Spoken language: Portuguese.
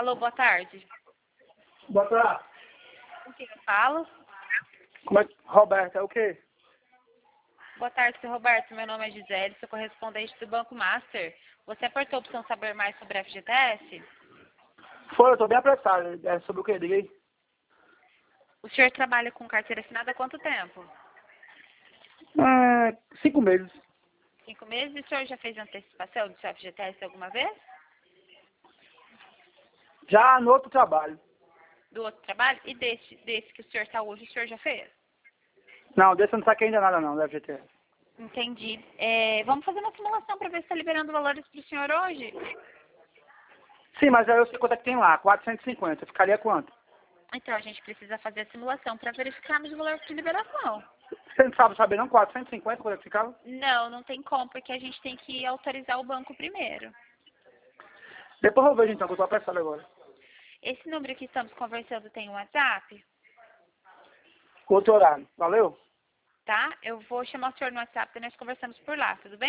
Alô, boa tarde. Boa tarde. Com quem eu falo? Como é que... Roberto, é o quê? Boa tarde, seu Roberto. Meu nome é Gisele, sou correspondente do Banco Master. Você apertou a opção saber mais sobre a FGTS? Foi, eu tô bem apressado. É sobre o quê? Diga aí. O senhor trabalha com carteira assinada há quanto tempo? 5 meses. 5 meses? E o senhor já fez antecipação do seu FGTS alguma vez? Já no outro trabalho. Do outro trabalho? E desse que o senhor está hoje, o senhor já fez? Não, desse eu não saquei ainda nada não, da FGTS. Entendi. Vamos fazer uma simulação para ver se está liberando valores para o senhor hoje? Sim, mas aí eu sei quanto é que tem lá, 450. Ficaria quanto? Então, a gente precisa fazer a simulação para verificarmos o valor de liberação. Você não sabe saber não? 450 quanto é que ficava? Não, não tem como, porque a gente tem que autorizar o banco primeiro. Depois eu vejo então, que eu tô apressado agora. Esse número que estamos conversando tem um WhatsApp, Outro horário. Valeu? tá? Eu vou chamar o senhor no WhatsApp e nós conversamos por lá, tudo bem?